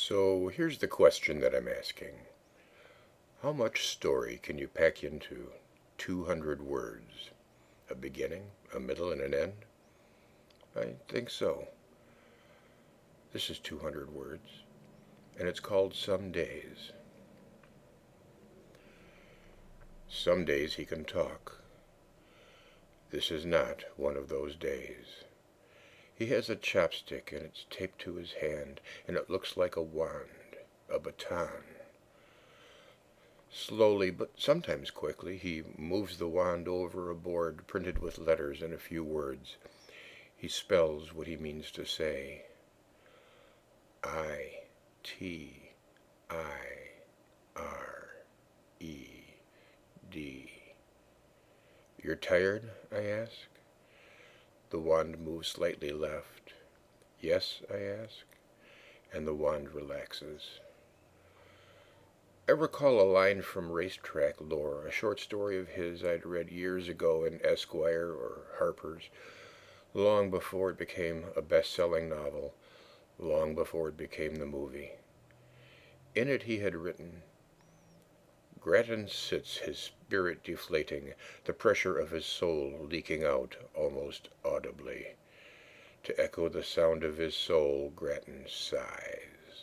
So here's the question that I'm asking. How much story can you pack into 200 words? A beginning, a middle, and an end? I think so. This is 200 words, and it's called Some Days. Some days he can talk. This is not one of those days. He has a chopstick, and it's taped to his hand, and it looks like a wand, a baton. Slowly, but sometimes quickly, he moves the wand over a board printed with letters and a few words. He spells what he means to say. I-T-I-R-E-D. You're tired? I ask. The wand moves slightly left. Yes, I ask, and the wand relaxes. I recall a line from Racetrack Lore, a short story of his I'd read years ago in Esquire or Harper's, long before it became a best-selling novel, long before it became the movie. In it he had written, Grattan sits, his spirit deflating, the pressure of his soul leaking out almost audibly. To echo the sound of his soul, Grattan sighs.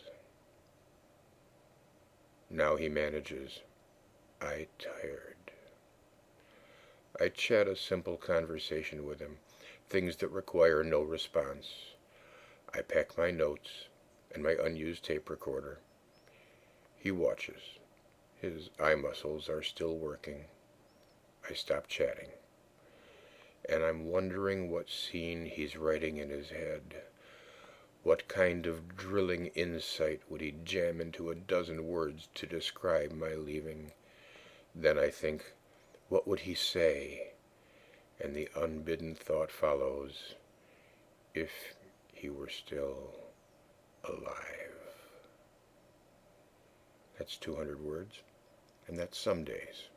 Now he manages, I tired. I chat a simple conversation with him, things that require no response. I pack my notes and my unused tape recorder. He watches. His eye muscles are still working. I stop chatting. And I'm wondering what scene he's writing in his head. What kind of drilling insight would he jam into a dozen words to describe my leaving? Then I think, what would he say? And the unbidden thought follows, if he were still alive. That's 200 words, and that's some days.